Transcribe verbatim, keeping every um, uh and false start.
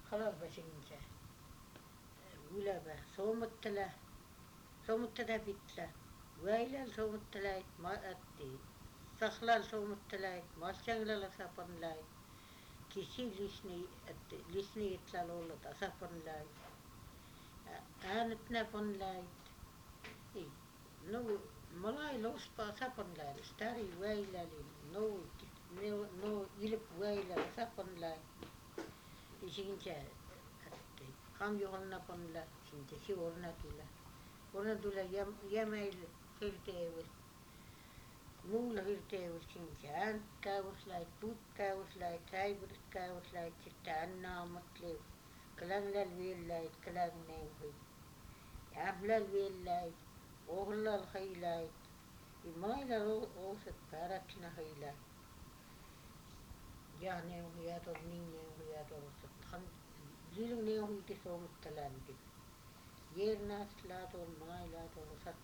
halavesinsä ylävä suomuttele suomuttele pitää väilällä suomutteleit maatti sahlal suomutteleit masjanglalla saponlait kisi lisni että lisni itlal olla tasaponlait äänet näponlait ei no malai lospa saponlait stari väilälin no no no ilp väilällä saponlait isinkä että kamjohonna ponla sintä siorna tula orna tula jäm jämeillä hirteellä muulla hirteellä sinkä äänt käyslait put käyslait häivyrit käyslait sitten ännaamat leu klangläl vieläit klangneuhi ähläl vieläit ohlal heilait i mailal oosat päräknä heilait ja neuhia tol niin neuhia tol han lil neuhiti suomuttelänti Jernas laatol maila tol sat